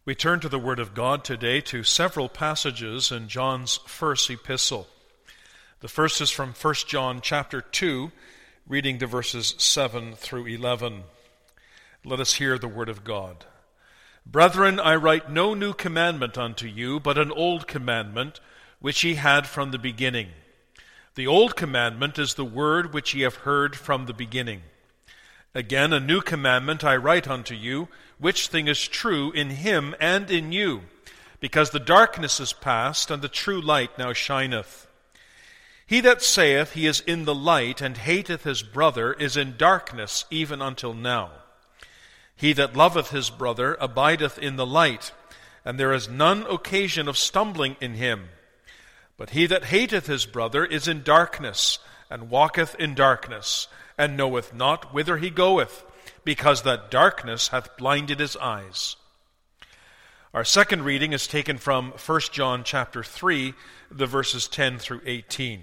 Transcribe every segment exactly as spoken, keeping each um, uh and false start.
We turn to the Word of God today to several passages in John's first epistle. The first is from First John chapter two, reading the verses seven through eleven. Let us hear the Word of God. Brethren, I write no new commandment unto you, but an old commandment, which ye had from the beginning. The old commandment is the word which ye have heard from the beginning. Again, a new commandment I write unto you, which thing is true in him and in you, because the darkness is past, and the true light now shineth. He that saith he is in the light, and hateth his brother, is in darkness even until now. He that loveth his brother abideth in the light, and there is none occasion of stumbling in him. But he that hateth his brother is in darkness, and walketh in darkness, and knoweth not whither he goeth, because that darkness hath blinded his eyes. Our second reading is taken from First John chapter three, the verses ten through eighteen.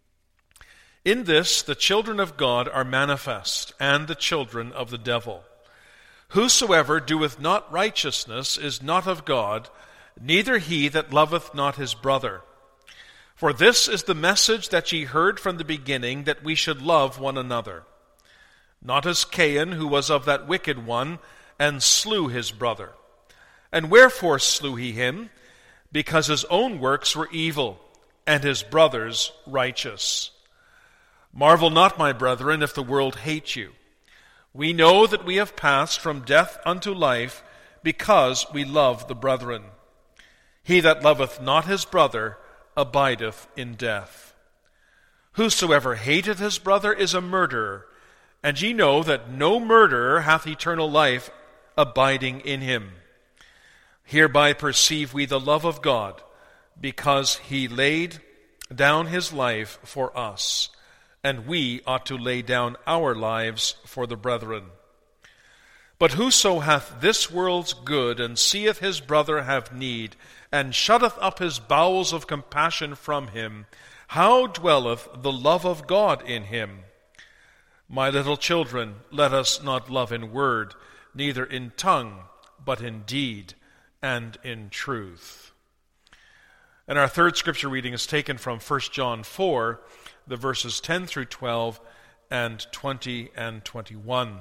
In this the children of God are manifest, and the children of the devil. Whosoever doeth not righteousness is not of God, neither he that loveth not his brother. For this is the message that ye heard from the beginning, that we should love one another. Not as Cain, who was of that wicked one, and slew his brother. And wherefore slew he him? Because his own works were evil, and his brother's righteous. Marvel not, my brethren, if the world hate you. We know that we have passed from death unto life, because we love the brethren. He that loveth not his brother abideth in death. Whosoever hateth his brother is a murderer, and ye know that no murderer hath eternal life abiding in him. Hereby perceive we the love of God, because he laid down his life for us, and we ought to lay down our lives for the brethren. But whoso hath this world's good, and seeth his brother have need, and shutteth up his bowels of compassion from him, how dwelleth the love of God in him? My little children, let us not love in word, neither in tongue, but in deed and in truth. And our third scripture reading is taken from First John four, the verses ten through twelve, and twenty and twenty-one.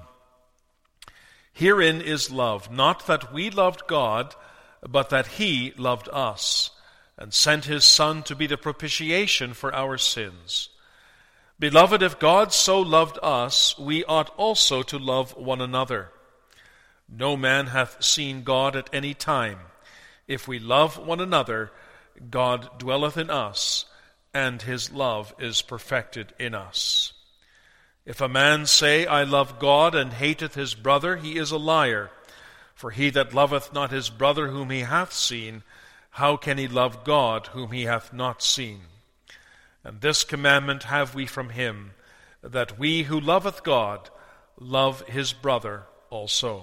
Herein is love, not that we loved God, but that he loved us, and sent his Son to be the propitiation for our sins. Beloved, if God so loved us, we ought also to love one another. No man hath seen God at any time. If we love one another, God dwelleth in us, and his love is perfected in us. If a man say, I love God, and hateth his brother, he is a liar. For he that loveth not his brother whom he hath seen, how can he love God whom he hath not seen? And this commandment have we from him, that we who loveth God love his brother also.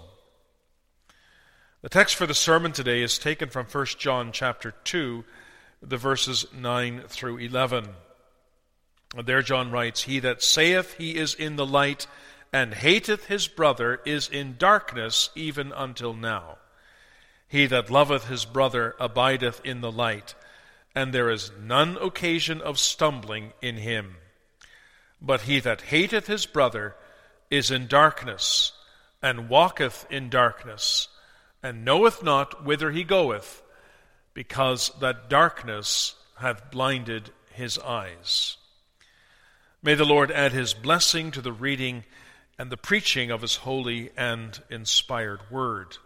The text for the sermon today is taken from First John chapter two, the verses nine through eleven. And there John writes, He that saith he is in the light, and hateth his brother, is in darkness even until now. He that loveth his brother abideth in the light, and there is none occasion of stumbling in him. But he that hateth his brother is in darkness, and walketh in darkness, and knoweth not whither he goeth, because that darkness hath blinded his eyes. May the Lord add his blessing to the reading and the preaching of his holy and inspired word.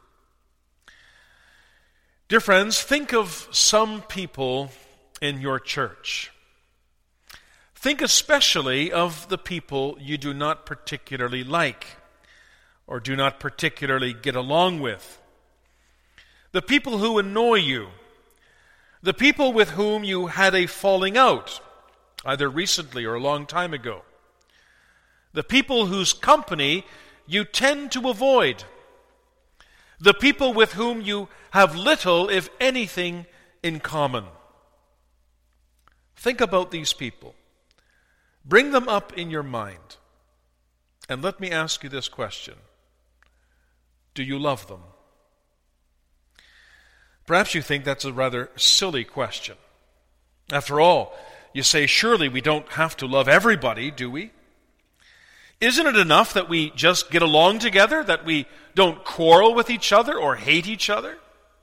Dear friends, think of some people in your church. Think especially of the people you do not particularly like or do not particularly get along with. The people who annoy you. The people with whom you had a falling out, either recently or a long time ago. The people whose company you tend to avoid. The people with whom you have little, if anything, in common. Think about these people. Bring them up in your mind. And let me ask you this question. Do you love them? Perhaps you think that's a rather silly question. After all, you say, surely we don't have to love everybody, do we? Isn't it enough that we just get along together, that we don't quarrel with each other or hate each other?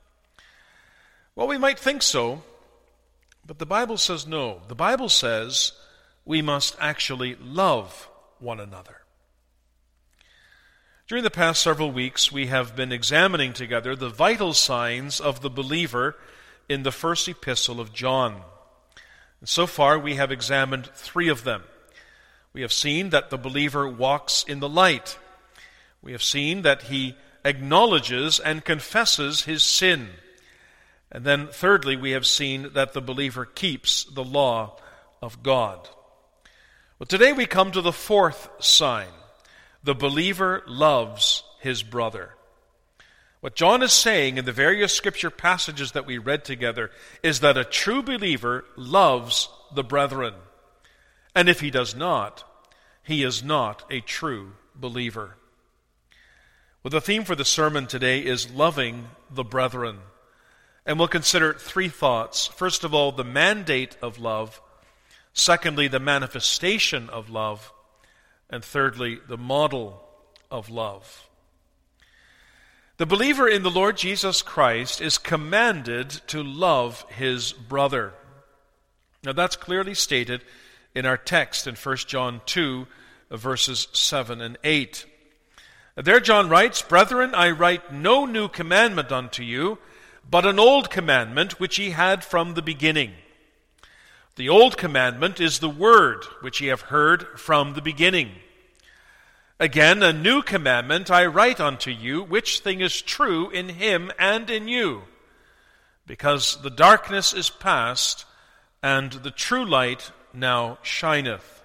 Well, we might think so, but the Bible says no. The Bible says we must actually love one another. During the past several weeks, we have been examining together the vital signs of the believer in the first epistle of John. And so far, we have examined three of them. We have seen that the believer walks in the light. We have seen that he acknowledges and confesses his sin. And then thirdly, we have seen that the believer keeps the law of God. Well, today we come to the fourth sign. The believer loves his brother. What John is saying in the various scripture passages that we read together is that a true believer loves the brethren. And if he does not, he is not a true believer. Well, the theme for the sermon today is loving the brethren. And we'll consider three thoughts. First of all, the mandate of love. Secondly, the manifestation of love. And thirdly, the model of love. The believer in the Lord Jesus Christ is commanded to love his brother. Now that's clearly stated in our text in First John two, verses seven and eight. There John writes, "Brethren, I write no new commandment unto you, but an old commandment which ye had from the beginning. The old commandment is the word which ye have heard from the beginning. Again, a new commandment I write unto you, which thing is true in him and in you, because the darkness is past, and the true light now shineth."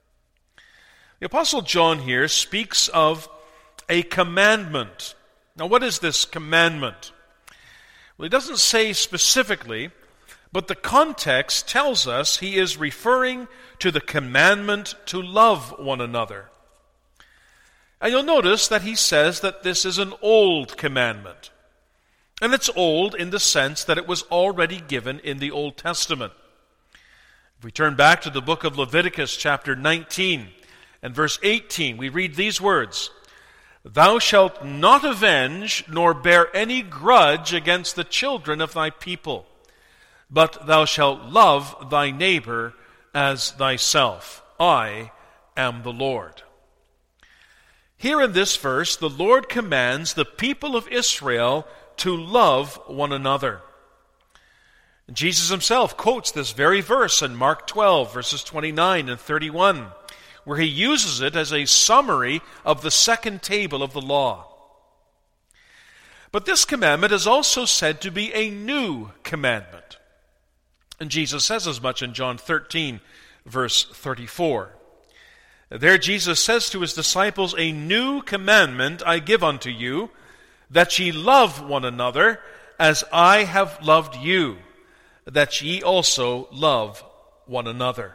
The Apostle John here speaks of a commandment. Now, what is this commandment? Well, he doesn't say specifically, but the context tells us he is referring to the commandment to love one another. And you'll notice that he says that this is an old commandment. And it's old in the sense that it was already given in the Old Testament. If we turn back to the book of Leviticus chapter nineteen and verse eighteen, we read these words, "Thou shalt not avenge nor bear any grudge against the children of thy people, but thou shalt love thy neighbor as thyself. I am the Lord." Here in this verse, the Lord commands the people of Israel to love one another. Jesus himself quotes this very verse in Mark twelve, verses twenty-nine and thirty-one, where he uses it as a summary of the second table of the law. But this commandment is also said to be a new commandment. And Jesus says as much in John thirteen, verse thirty-four. There Jesus says to his disciples, "A new commandment I give unto you, that ye love one another as I have loved you, that ye also love one another."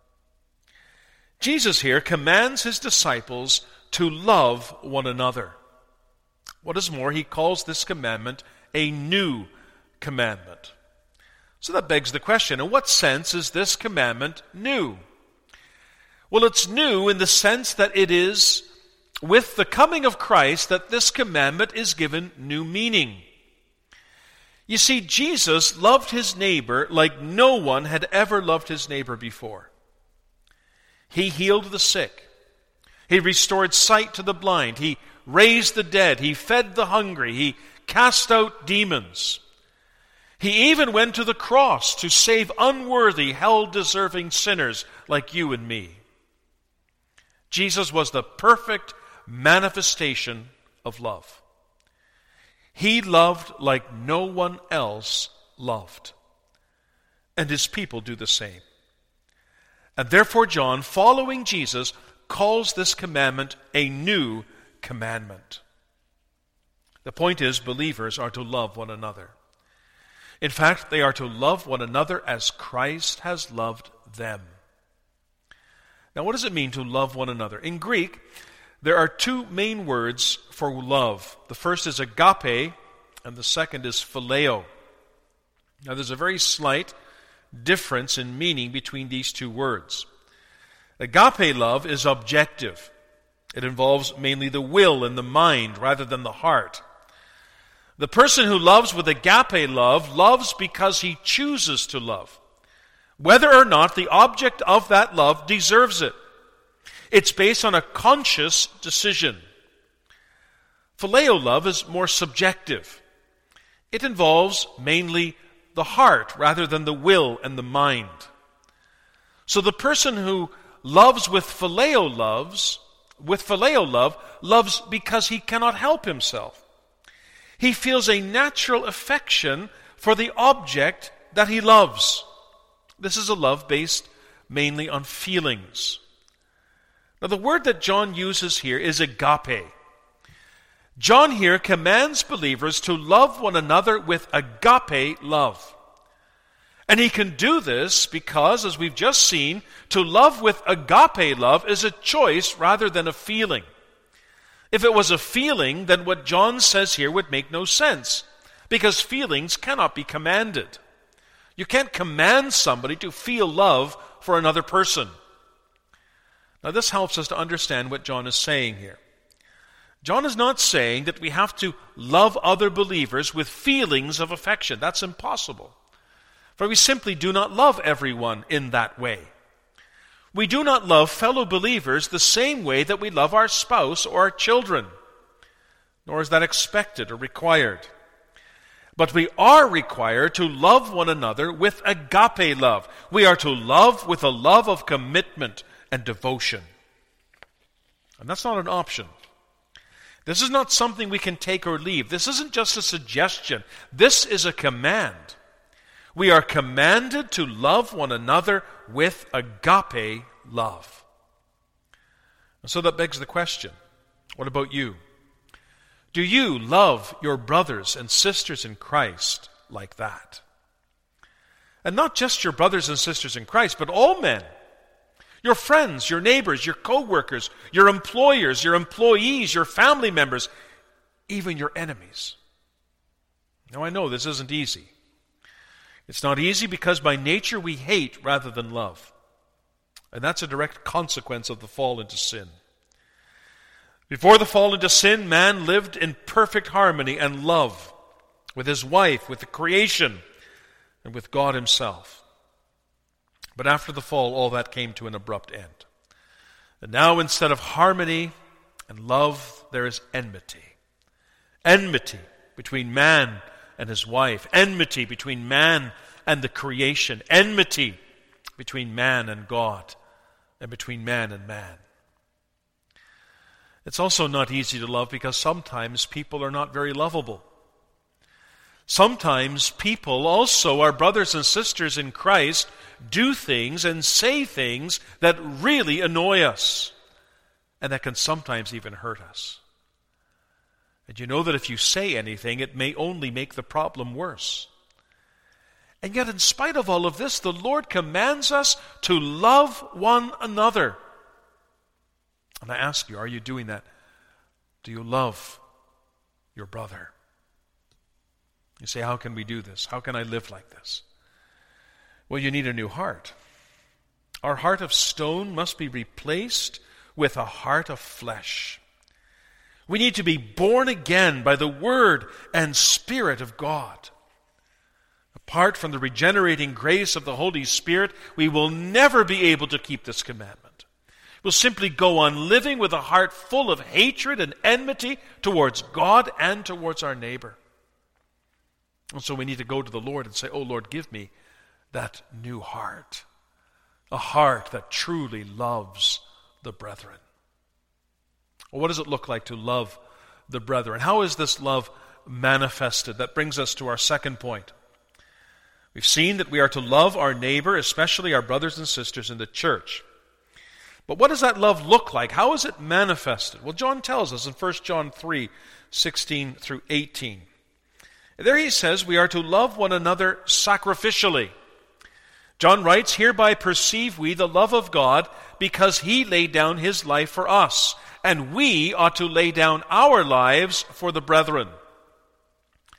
Jesus here commands his disciples to love one another. What is more, he calls this commandment a new commandment. So that begs the question, in what sense is this commandment new? Well, it's new in the sense that it is with the coming of Christ that this commandment is given new meaning. You see, Jesus loved his neighbor like no one had ever loved his neighbor before. He healed the sick. He restored sight to the blind. He raised the dead. He fed the hungry. He cast out demons. He even went to the cross to save unworthy, hell-deserving sinners like you and me. Jesus was the perfect manifestation of love. He loved like no one else loved. And his people do the same. And therefore John, following Jesus, calls this commandment a new commandment. The point is, believers are to love one another. In fact, they are to love one another as Christ has loved them. Now, what does it mean to love one another? In Greek, there are two main words for love. The first is agape, and the second is phileo. Now, there's a very slight difference in meaning between these two words. Agape love is objective. It involves mainly the will and the mind rather than the heart. The person who loves with agape love loves because he chooses to love, whether or not the object of that love deserves it. It's based on a conscious decision. Phileo love is more subjective. It involves mainly the heart rather than the will and the mind. So the person who loves with phileo loves, with phileo love, loves because he cannot help himself. He feels a natural affection for the object that he loves. This is a love based mainly on feelings. Now, the word that John uses here is agape. John here commands believers to love one another with agape love. And he can do this because, as we've just seen, to love with agape love is a choice rather than a feeling. If it was a feeling, then what John says here would make no sense, because feelings cannot be commanded. You can't command somebody to feel love for another person. Now, this helps us to understand what John is saying here. John is not saying that we have to love other believers with feelings of affection. That's impossible. For we simply do not love everyone in that way. We do not love fellow believers the same way that we love our spouse or our children, nor is that expected or required. But we are required to love one another with agape love. We are to love with a love of commitment and devotion. And that's not an option. This is not something we can take or leave. This isn't just a suggestion. This is a command. We are commanded to love one another with agape love. And so that begs the question, what about you? Do you love your brothers and sisters in Christ like that? And not just your brothers and sisters in Christ, but all men. Your friends, your neighbors, your co-workers, your employers, your employees, your family members, even your enemies. Now, I know this isn't easy. It's not easy because by nature we hate rather than love. And that's a direct consequence of the fall into sin. Before the fall into sin, man lived in perfect harmony and love with his wife, with the creation, and with God himself. But after the fall, all that came to an abrupt end. And now, instead of harmony and love, there is enmity. Enmity between man and his wife. Enmity between man and the creation. Enmity between man and God. And between man and man. It's also not easy to love because sometimes people are not very lovable. Sometimes people, also our brothers and sisters in Christ, do things and say things that really annoy us and that can sometimes even hurt us. And you know that if you say anything, it may only make the problem worse. And yet, in spite of all of this, the Lord commands us to love one another. And I ask you, are you doing that? Do you love your brother? You say, how can we do this? How can I live like this? Well, you need a new heart. Our heart of stone must be replaced with a heart of flesh. We need to be born again by the Word and Spirit of God. Apart from the regenerating grace of the Holy Spirit, we will never be able to keep this commandment. We'll simply go on living with a heart full of hatred and enmity towards God and towards our neighbor. And so we need to go to the Lord and say, oh Lord, give me that new heart. A heart that truly loves the brethren. Well, what does it look like to love the brethren? How is this love manifested? That brings us to our second point. We've seen that we are to love our neighbor, especially our brothers and sisters in the church. But what does that love look like? How is it manifested? Well, John tells us in First John three, sixteen through eighteen. There he says we are to love one another sacrificially. John writes, hereby perceive we the love of God because he laid down his life for us, and we ought to lay down our lives for the brethren.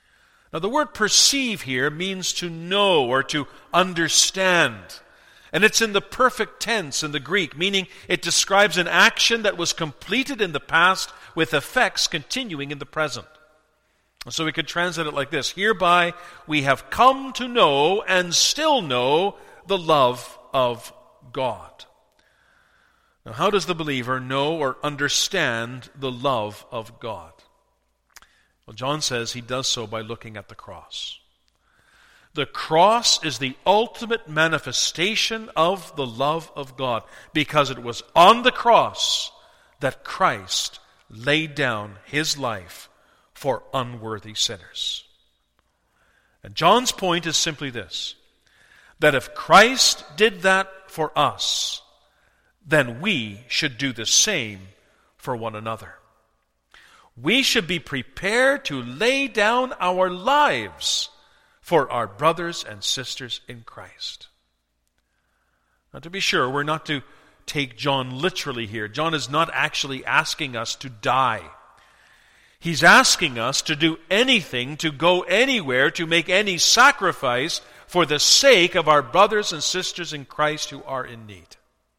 Now the word perceive here means to know or to understand. And it's in the perfect tense in the Greek, meaning it describes an action that was completed in the past with effects continuing in the present. So we could translate it like this: hereby we have come to know and still know the love of God. Now, how does the believer know or understand the love of God? Well, John says he does so by looking at the cross. The cross is the ultimate manifestation of the love of God, because it was on the cross that Christ laid down his life for unworthy sinners. And John's point is simply this: that if Christ did that for us, then we should do the same for one another. We should be prepared to lay down our lives for our brothers and sisters in Christ. Now, to be sure, we're not to take John literally here. John is not actually asking us to die. He's asking us to do anything, to go anywhere, to make any sacrifice for the sake of our brothers and sisters in Christ who are in need.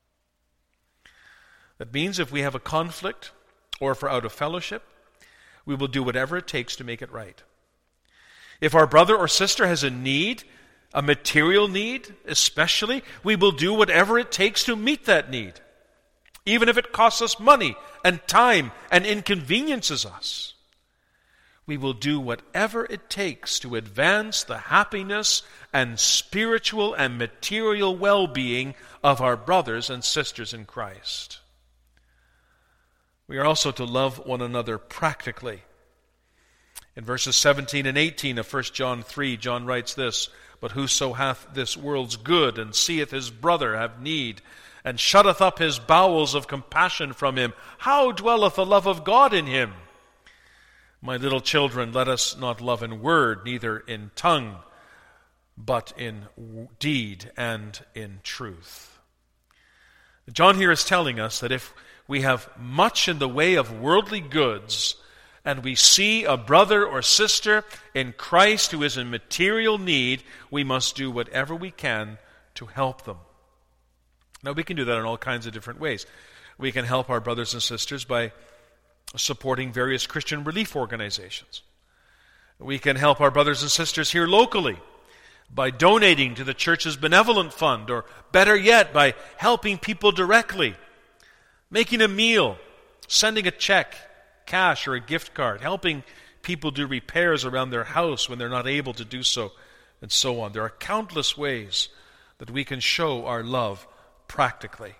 That means if we have a conflict or if we're out of fellowship, we will do whatever it takes to make it right. If our brother or sister has a need, a material need especially, we will do whatever it takes to meet that need, even if it costs us money and time and inconveniences us. We will do whatever it takes to advance the happiness and spiritual and material well-being of our brothers and sisters in Christ. We are also to love one another practically. In verses seventeen and eighteen of First John three, John writes this: "But whoso hath this world's good, and seeth his brother have need, and shutteth up his bowels of compassion from him, how dwelleth the love of God in him? My little children, let us not love in word, neither in tongue, but in deed and in truth." John here is telling us that if we have much in the way of worldly goods, and we see a brother or sister in Christ who is in material need, we must do whatever we can to help them. Now, we can do that in all kinds of different ways. We can help our brothers and sisters by supporting various Christian relief organizations. We can help our brothers and sisters here locally by donating to the church's benevolent fund, or better yet, by helping people directly, making a meal, sending a check, cash, or a gift card, helping people do repairs around their house when they're not able to do so, and so on. There are countless ways that we can show our love practically.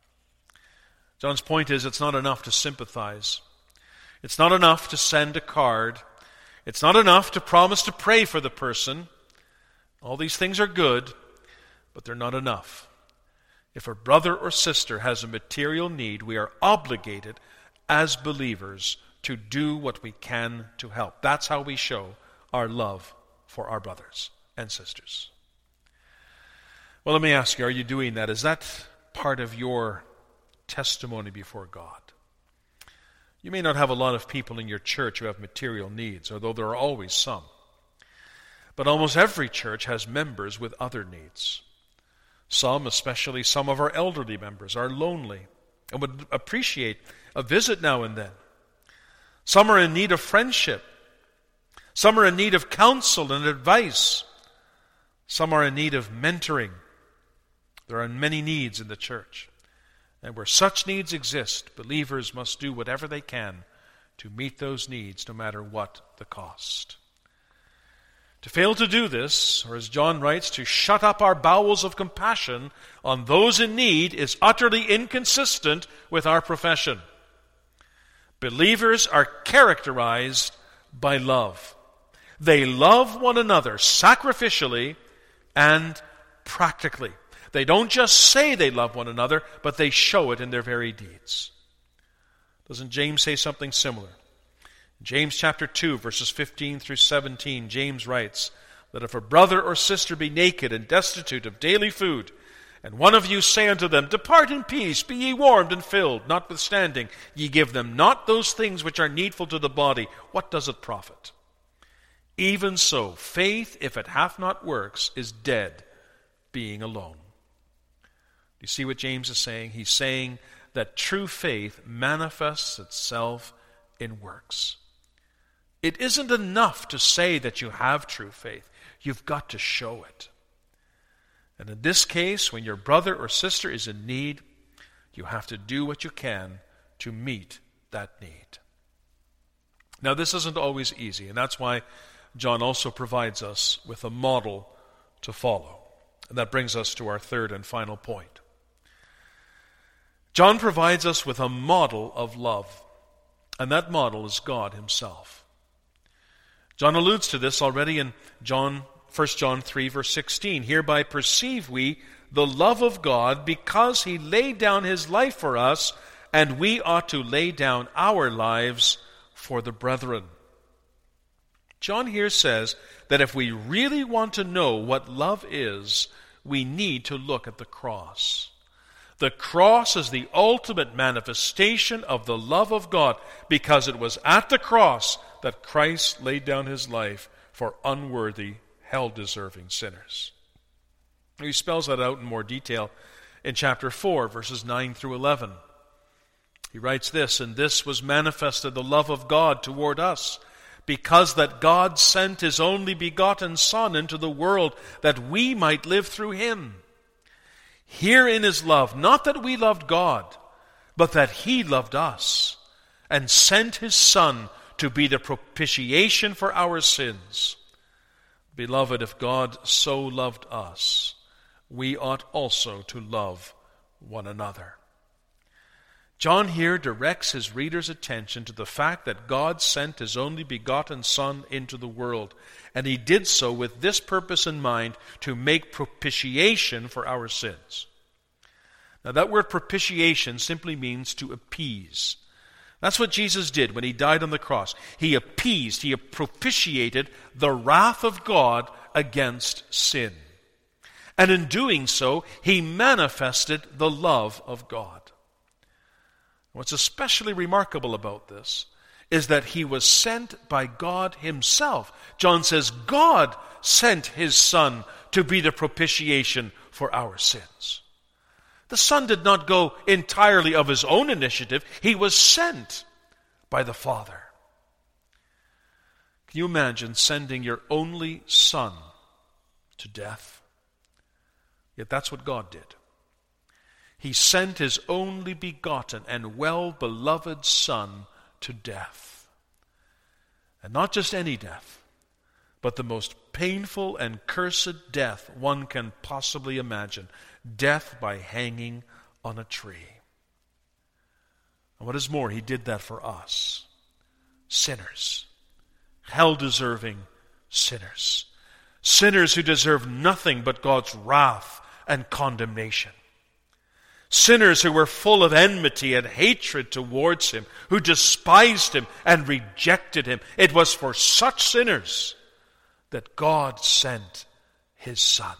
John's point is, it's not enough to sympathize. It's not enough to send a card. It's not enough to promise to pray for the person. All these things are good, but they're not enough. If a brother or sister has a material need, we are obligated as believers to do what we can to help. That's how we show our love for our brothers and sisters. Well, let me ask you, are you doing that? Is that part of your testimony before God? You may not have a lot of people in your church who have material needs, although there are always some. But almost every church has members with other needs. Some, especially some of our elderly members, are lonely and would appreciate a visit now and then. Some are in need of friendship. Some are in need of counsel and advice. Some are in need of mentoring. There are many needs in the church. And where such needs exist, believers must do whatever they can to meet those needs, no matter what the cost. To fail to do this, or as John writes, to shut up our bowels of compassion on those in need, is utterly inconsistent with our profession. Believers are characterized by love. They love one another sacrificially and practically. They don't just say they love one another, but they show it in their very deeds. Doesn't James say something similar? James chapter two, verses fifteen through seventeen, James writes that if a brother or sister be naked and destitute of daily food, and one of you say unto them, Depart in peace, be ye warmed and filled, notwithstanding ye give them not those things which are needful to the body, what does it profit? Even so, faith, if it hath not works, is dead, being alone. You see what James is saying? He's saying that true faith manifests itself in works. It isn't enough to say that you have true faith. You've got to show it. And in this case, when your brother or sister is in need, you have to do what you can to meet that need. Now, this isn't always easy, and that's why John also provides us with a model to follow. And that brings us to our third and final point. John provides us with a model of love, and that model is God himself. John alludes to this already in John, First John three, verse sixteen. Hereby perceive we the love of God, because he laid down his life for us, and we ought to lay down our lives for the brethren. John here says that if we really want to know what love is, we need to look at the cross. The cross is the ultimate manifestation of the love of God, because it was at the cross that Christ laid down his life for unworthy, hell-deserving sinners. He spells that out in more detail in chapter four, verses nine through eleven. He writes this, "And this was manifested the love of God toward us, because that God sent his only begotten Son into the world, that we might live through him. Herein is love, not that we loved God, but that he loved us, and sent his Son to be the propitiation for our sins. Beloved, if God so loved us, we ought also to love one another." John here directs his reader's attention to the fact that God sent his only begotten Son into the world, and he did so with this purpose in mind, to make propitiation for our sins. Now, that word propitiation simply means to appease. That's what Jesus did when he died on the cross. He appeased, he propitiated the wrath of God against sin. And in doing so, he manifested the love of God. What's especially remarkable about this is that he was sent by God himself. John says God sent his Son to be the propitiation for our sins. The Son did not go entirely of his own initiative. He was sent by the Father. Can you imagine sending your only Son to death? Yet that's what God did. He sent his only begotten and well-beloved Son to death. And not just any death, but the most painful and cursed death one can possibly imagine. Death by hanging on a tree. And what is more, he did that for us. Sinners. Hell-deserving sinners. Sinners who deserve nothing but God's wrath and condemnation. Sinners who were full of enmity and hatred towards him, who despised him and rejected him. It was for such sinners that God sent his Son.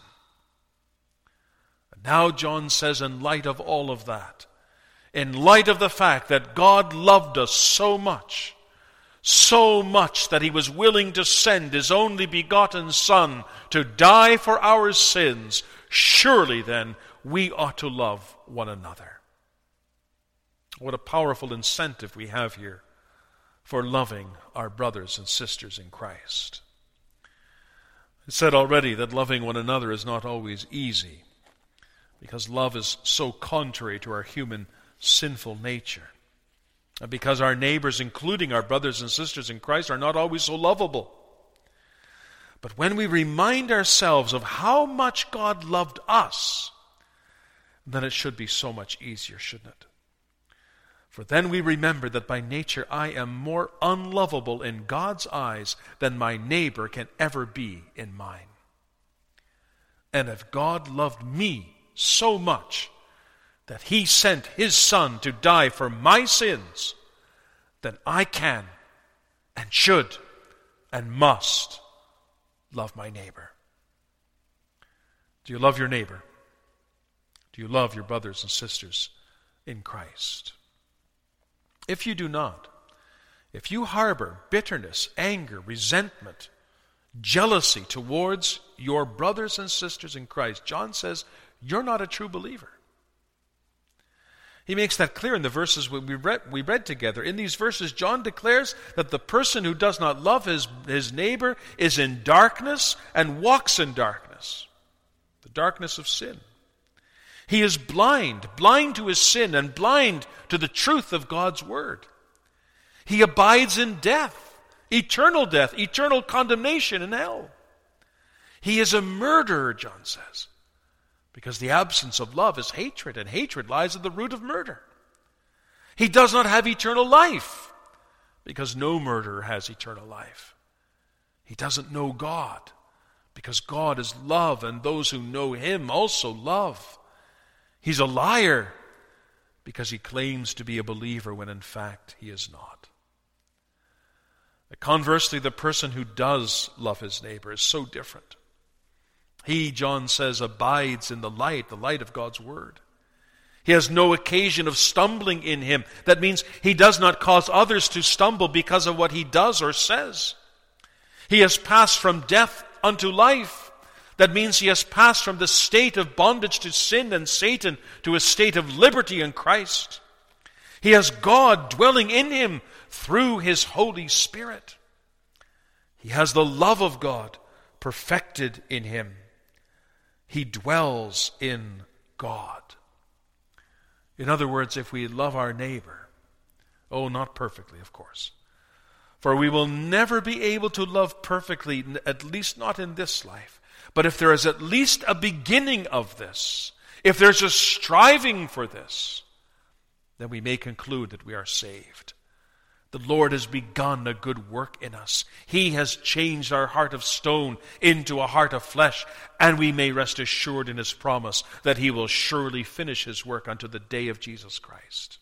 And now John says, in light of all of that, in light of the fact that God loved us so much, so much that he was willing to send his only begotten Son to die for our sins, surely then we ought to love one another. What a powerful incentive we have here for loving our brothers and sisters in Christ. I said already that loving one another is not always easy, because love is so contrary to our human sinful nature. And because our neighbors, including our brothers and sisters in Christ, are not always so lovable. But when we remind ourselves of how much God loved us, then it should be so much easier, shouldn't it? For then we remember that by nature I am more unlovable in God's eyes than my neighbor can ever be in mine. And if God loved me so much that he sent his Son to die for my sins, then I can and should and must love my neighbor. Do you love your neighbor? Do you love your brothers and sisters in Christ? If you do not, if you harbor bitterness, anger, resentment, jealousy towards your brothers and sisters in Christ, John says, you're not a true believer. He makes that clear in the verses we read, we read together. In these verses, John declares that the person who does not love his, his neighbor is in darkness and walks in darkness, the darkness of sin. He is blind, blind to his sin and blind to the truth of God's word. He abides in death, eternal death, eternal condemnation in hell. He is a murderer, John says, because the absence of love is hatred, and hatred lies at the root of murder. He does not have eternal life, because no murderer has eternal life. He doesn't know God, because God is love, and those who know him also love. He's a liar, because he claims to be a believer when in fact he is not. Conversely, the person who does love his neighbor is so different. He, John says, abides in the light, the light of God's word. He has no occasion of stumbling in him. That means he does not cause others to stumble because of what he does or says. He has passed from death unto life. That means he has passed from the state of bondage to sin and Satan to a state of liberty in Christ. He has God dwelling in him through his Holy Spirit. He has the love of God perfected in him. He dwells in God. In other words, if we love our neighbor, oh, not perfectly, of course, for we will never be able to love perfectly, at least not in this life. But if there is at least a beginning of this, if there's a striving for this, then we may conclude that we are saved. The Lord has begun a good work in us. He has changed our heart of stone into a heart of flesh, and we may rest assured in his promise that he will surely finish his work unto the day of Jesus Christ.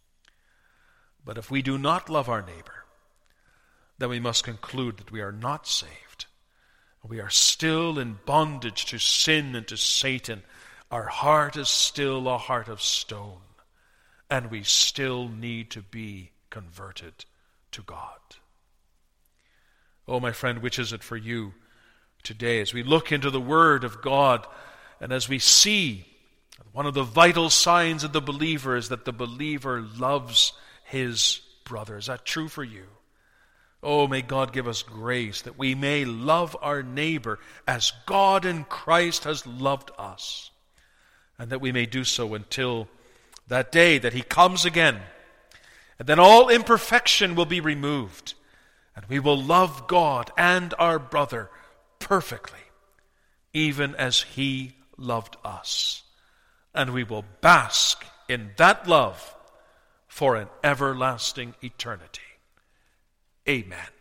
But if we do not love our neighbor, then we must conclude that we are not saved. We are still in bondage to sin and to Satan. Our heart is still a heart of stone, and we still need to be converted to God. Oh, my friend, which is it for you today as we look into the Word of God and as we see one of the vital signs of the believer is that the believer loves his brother? Is that true for you? Oh, may God give us grace that we may love our neighbor as God in Christ has loved us, and that we may do so until that day that he comes again. And then all imperfection will be removed, and we will love God and our brother perfectly, even as he loved us. And we will bask in that love for an everlasting eternity. Amen.